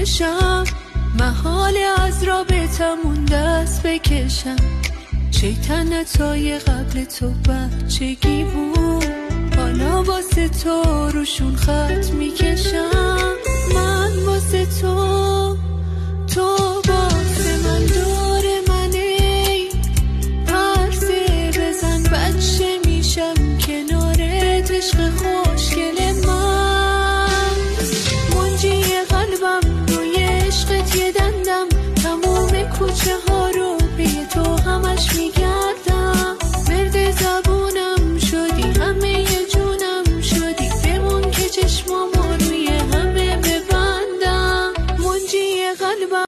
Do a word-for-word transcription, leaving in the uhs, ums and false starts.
میکشم، محال از رابطمون دست بکشم. شیطنتای قبل تو بچگی بود، حالا واسه تو روشون خط میکشم. من واسه تو تو